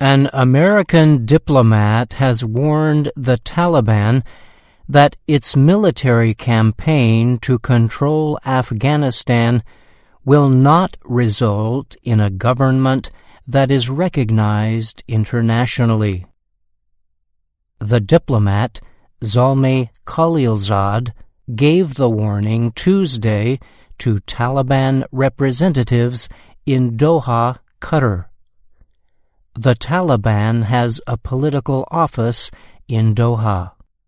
An American diplomat has warned the Taliban that its military campaign to control Afghanistan will not result in a government that is recognized internationally. The diplomat, Zalmay Khalilzad, gave the warning Tuesday to Taliban representatives in Doha, Qatar. The Taliban has a political office in Doha.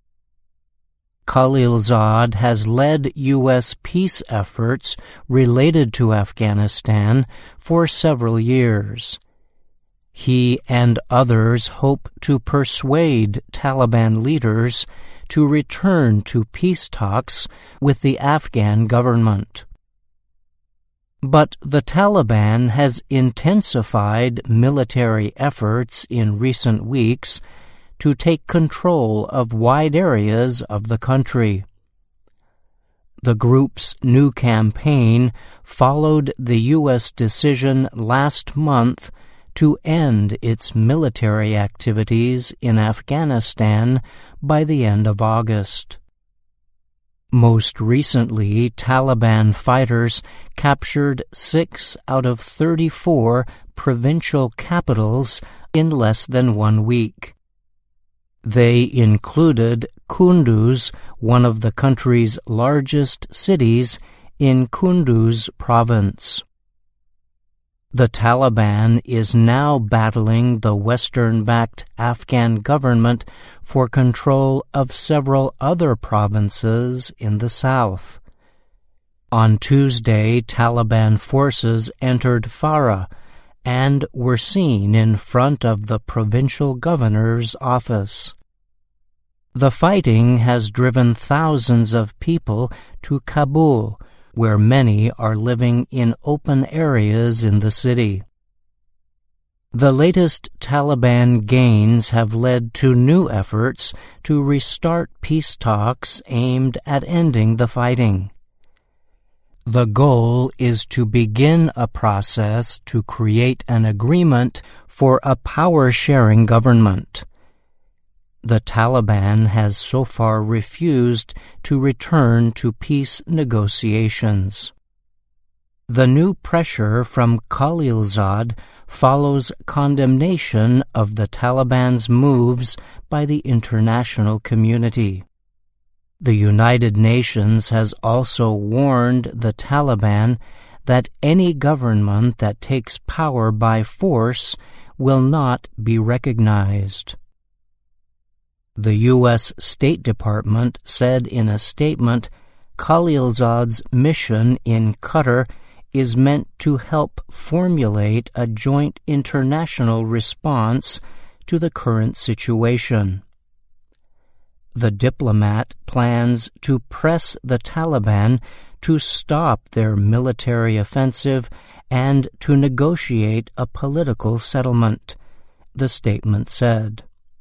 Khalilzad has led U.S. peace efforts related to Afghanistan for several years. He and others hope to persuade Taliban leaders to return to peace talks with the Afghan government. But the Taliban has intensified military efforts in recent weeks to take control of wide areas of the country. The group's new campaign followed the U.S. decision last month to end its military activities in Afghanistan by the end of August. Most recently, Taliban fighters captured 6 out of 34 provincial capitals in less than 1 week. They included Kunduz, one of the country's largest cities, in Kunduz province. The Taliban is now battling the Western-backed Afghan government for control of several other provinces in the south. On Tuesday, Taliban forces entered Farah and were seen in front of the provincial governor's office. The fighting has driven thousands of people to Kabul, where many are living in open areas in the city. The latest Taliban gains have led to new efforts to restart peace talks aimed at ending the fighting. The goal is to begin a process to create an agreement for a power-sharing government. The Taliban has so far refused to return to peace negotiations. The new pressure from Khalilzad follows condemnation of the Taliban's moves by the international community. The United Nations has also warned the Taliban that any government that takes power by force will not be recognized. The U.S. State Department said in a statement, Khalilzad's mission in Qatar is meant to help formulate a joint international response to the current situation. The diplomat plans to press the Taliban to stop their military offensive and to negotiate a political settlement, the statement said.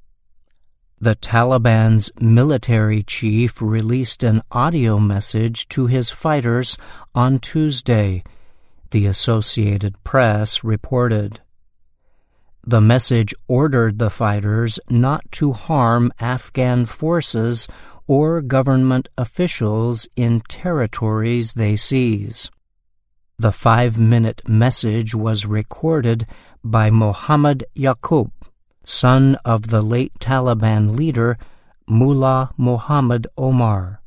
The Taliban's military chief released an audio message to his fighters on Tuesday, the Associated Press reported. The message ordered the fighters not to harm Afghan forces or government officials in territories they seize. The 5-minute message was recorded by Mohammad Yaqub, son of the late Taliban leader Mullah Muhammad Omar.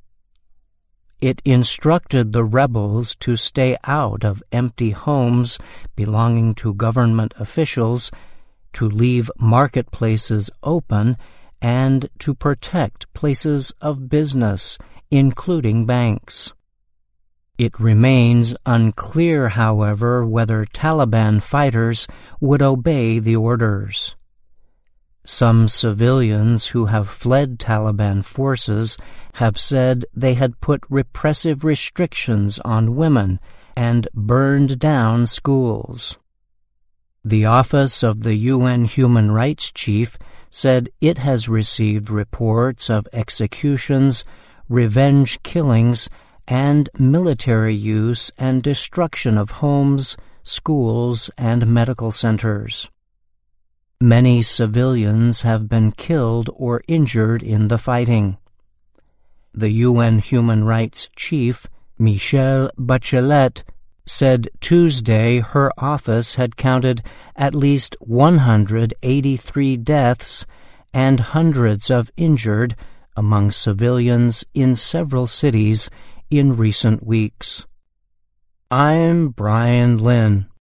It instructed the rebels to stay out of empty homes belonging to government officials, to leave marketplaces open, and to protect places of business, including banks. It remains unclear, however, whether Taliban fighters would obey the orders. Some civilians who have fled Taliban forces have said they had put repressive restrictions on women and burned down schools. The Office of the UN Human Rights Chief said it has received reports of executions, revenge killings, and military use and destruction of homes, schools, and medical centers. Many civilians have been killed or injured in the fighting. The UN Human Rights Chief, Michelle Bachelet, said Tuesday her office had counted at least 183 deaths and hundreds of injured among civilians in several cities in recent weeks. I'm Brian Lynn.